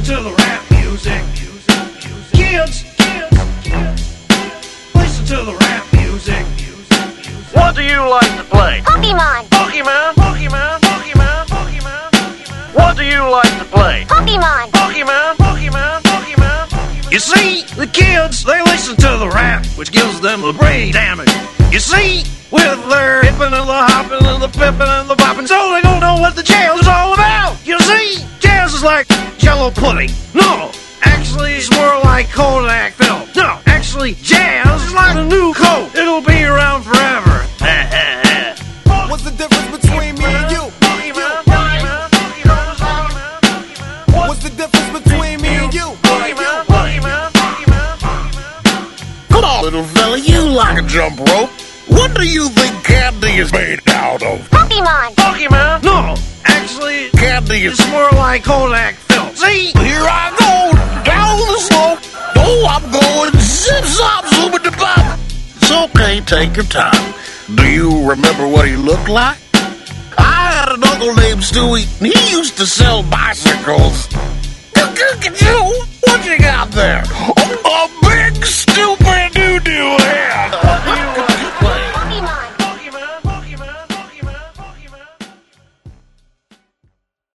to the rap music. Kids, listen to the rap music. What do you like to play? Pokemon. Pokemon, Pokemon, Pokemon, Pokemon. What do you like to play? Pokemon. Pokemon, Pokemon, Pokemon. You see, the kids, they listen to the rap, which gives them the brain damage. You see, with their hippin' and the hoppin' and the pippin' and the boppin', so they don't know what the jazz is all about. You see, jazz is like Jello pudding. No, actually, it's more like Kodak film. No, actually, jazz is like a new coat. It'll be around forever. What's the difference between me and you? What's the difference between me and you? Come on, little fella, you like a jump rope. What do you think candy is made out of? Pokemon. Pokemon. No, actually, Candy is... it's more like Kodak film. See? Here I go, down the slope. Oh, I'm going zip-zop, zoom-a-da-bop. It's okay, take your time. Do you remember what he looked like? I had an uncle named Stewie, and he used to sell bicycles. What you got there? Oh,